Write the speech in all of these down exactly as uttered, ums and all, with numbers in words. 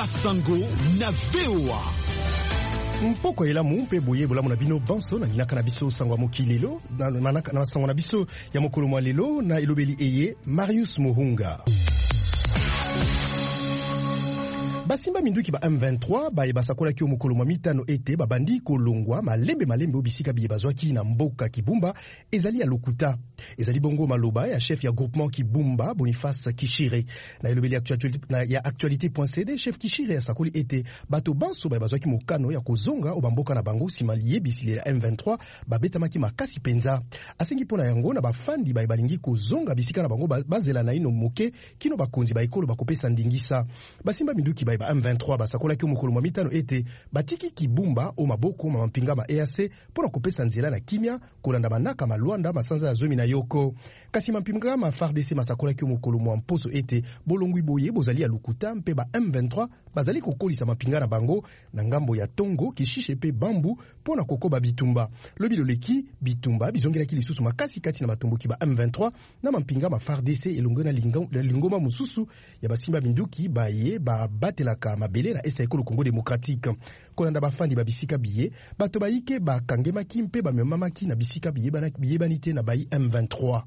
Basango na V O A. Mpoko elamu mpe boye bolamu na bino banso na linaka na biso sangwa mokilelo na manaka na sangwa na biso ya mokolo mwa lelo na elobeli eye Marius Muhunga. Basimba minduki ba M vingt-trois ba ebasakola ki omukolo mwa mitano ete babandi kolongwa malembe malembe obisika biye bazwaki na mboka Kibumba ezali ya lokuta. Ezali bongo maloba ya chef ya groupement Kibumba Boniface Kishire. Na elobeli actualité na ya actualité.cd chef Kishire asakoli ete bato banso ba bazwaki mokano ya kozonga obamboka na bango simaliye bisile ya M vingt-trois babetamaki makasi penza. Asengi pona yango na bafandi ba balingi kozonga bisika na bango bazela na ino moke kino bakonzi ba ekolo bakopesa ndingisa. Basimba minduki ba M vingt-trois basakola ki mokolo mwa mitano ete batiki Kibumba o maboko ma mpinga ma E A C pona kopesa nzela na kimia kolanda banaka malwanda masanza ya zomi na yoko. Kasi mpinga ma F A R D C masakola ki mokolo mwa mposo ete bolongwi boye bozali ya lukuta mpe ba M vingt-trois bazali kokolisa mapinga na bango na ngambo ya Tongo Kishishe pe Bambu pona kokoba bitumba. Lobi loleki bitumba bizongelaki lisusu makasi kati na matumbuki ba M vingt-trois na mpinga ma F A R D C elongona lingoma mususu ya basimba minduki baye ba batelaka mabele na esa ekolo Congo démocratique. Kolanda bafandi ba bisika biye bato bayike ba kangemaki mpe ba memamaki na bisika biye bana biye banite na bayi M vingt-trois.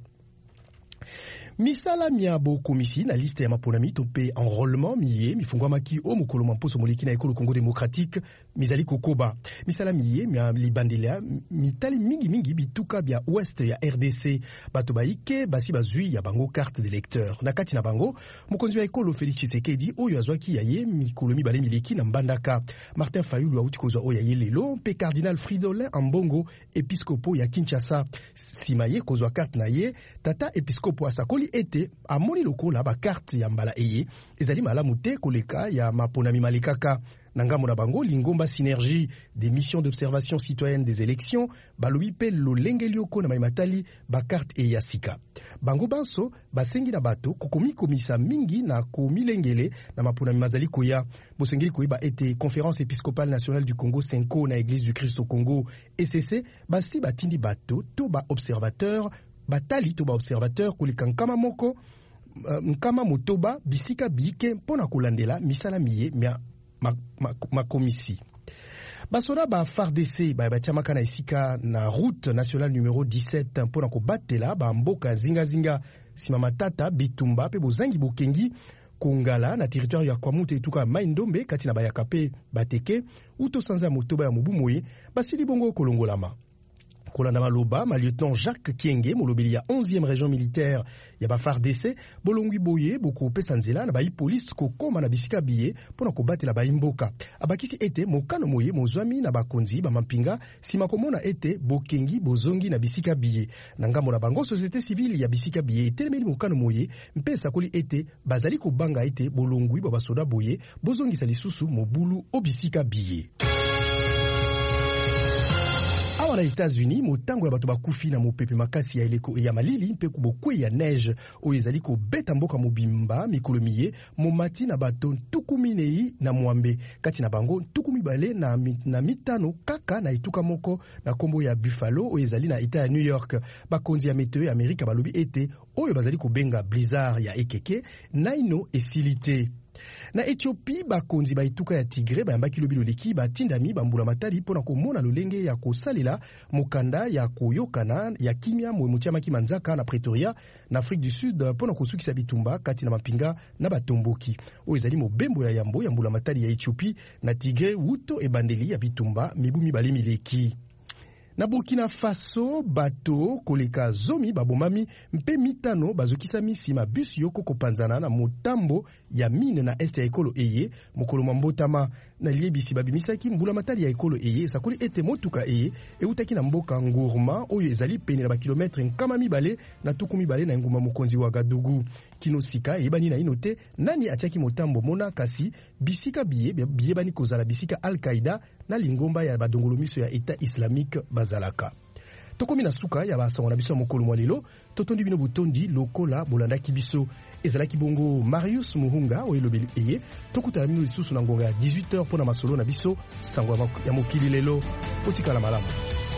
Misala miabo komisi na liste ya maponami tope enrôlement miye mifungwa maki o mokolo mposo moleki na ekolo Congo démocratique mizali kokoba. Misala miye mia libandela mitali mingi mingi bituka bya ouest ya R D C bato baike basi bazui ya bango carte d'électeur. Na kati na bango mokonzi wa ekolo Félix Tshisekedi oyo azwaki yaye mikolo mibale mileki na Mbandaka. Martin Fayulu auti kozwa oyo yaye lelo pe cardinal Fridolin Ambongo episcopo ya Kinshasa simaye kozwa carte na ye tata episcopo asakoli ete amoni lokola ba carte ya mbala eye ezali malamu te koleka ya maponami malekaka. Nangamo na bango lingomba synergie des missions d'observation citoyenne des élections balobi pe lolengelioko na maimatali ba carte e ya sika. Bango banso basengi na bato kokomi komisa mingi na komilengele na maponami mazali koya. Bosengeli koyeba ete conférence épiscopale nationale du Congo Senko na église du Christ au Congo E C C basi batindi bato to ba observateur batali to ba observateur koleka nkama moko uh, nkama motoba bisika bike pona kolandela misala miye mia ma, ma, ma komisi. Basoda ba F A R D C ba batiamaka na esika na route nationale numéro dix-sept pona kobatela ba mboka zinga zinga sima matata bitumba pe bozangi bokengi Kongala na territoire ya Kwamute etuka Maindombe kati na bayaka pe bateke uto sanza motoba ya mubumoye basili bongo kolongolama. Kolanda maloba ma lieutenant Jacques Kienge molobeli ya onzième région militaire ya ba F A R D C bolongwi boye boko pesa nzela na bayi police kokoma na bisika biye pona kobatela bayi mboka. Abakisi ete mokano moye mozwami na bakonzi ba mampinga sima komona ete bokengi bozongi na bisika biye. Na ngambo na bango société civile ya bisika biye etelemeli mokano moye mpesa koli ete bazali kobanga ete bolongwi ba basoda boye bozongisa lisusu mobulu obisika biye. Na États-Unis motango ya bato bakufi na mopepe makasi ya eleko ya malili mpe kubokwe ya neige oyo ezali kobeta mboka mobimba mikolo miye momati na bato tukuminei na mwambe kati na bango tukumibale na, na mitano kaka na ituka moko na kombo ya Buffalo oyo ezali na eta ya New York. Bakonzi ya meteo ya Amerika balobi ete oyo bazali kobenga blizzard ya ekeke naino esilite. Na Ethiopie bakonzi ba ituka ya Tigre bayambaki lobi loleki batindami bambula matali pona komona lolenge ya kosalela mokanda ya koyokana ya kimia mwe mutiamaki manzaka na Pretoria na Afrique du Sud pona kosukisa bitumba kati na mapinga na batomboki oyo ezali mobembo ya yambo ya mbula matali ya Ethiopie na Tigre wuto ebandeli ya bitumba mibu mibale mileki. Na Burkina Faso bato koleka zomi babomami mpe mitano bazokisa misima bus yoko kopanzana na motambo ya mine na este ya ekolo eye mokolo mambotama na liebisi babimisaki mbula matali ya ekolo eye sakoli ete motuka eye eutaki na mboka Ngurma oyo ezali pene na bakilometre nkama mibale na tuku mibale na nguma mokonzi wa Gadugu. Kino sika ebani na inote nani atiaki motambo mona kasi bisika biye biye bani kozala bisika Al-Qaïda na lingomba ya badongolomiso ya État islamique bazalaka. Tokomi na suka ya basango na biso mokolo mwalelo totondi bino botondi lokola bolandaki biso ezalaki bongo Marius Muhunga oyo lobeli eye tokutala bino lisusu na ngonga ya dix-huit heures pona masolo na biso sango ya mokili lelo otikala malamu.